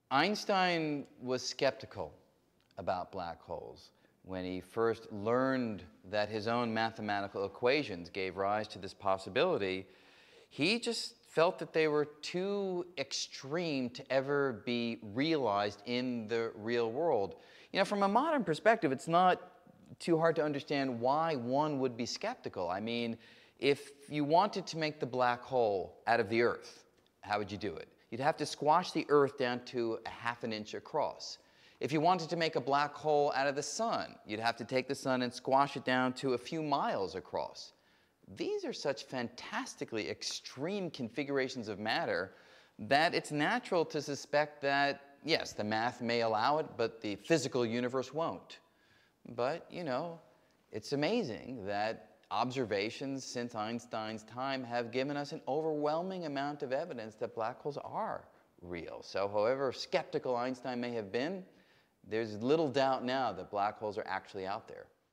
Einstein was skeptical about black holes when he first learned that his own mathematical equations gave rise to this possibility. He just felt that they were too extreme to ever be realized in the real world. You know, from a modern perspective, it's not too hard to understand why one would be skeptical. I mean, if you wanted to make the black hole out of the Earth, how would you do it? You'd have to squash the Earth down to a half an inch across. If you wanted to make a black hole out of the sun, you'd have to take the sun and squash it down to a few miles across. These are such fantastically extreme configurations of matter that it's natural to suspect that, yes, the math may allow it, but the physical universe won't. But, you know, it's amazing that observations since Einstein's time have given us an overwhelming amount of evidence that black holes are real. So however skeptical Einstein may have been, there's little doubt now that black holes are actually out there.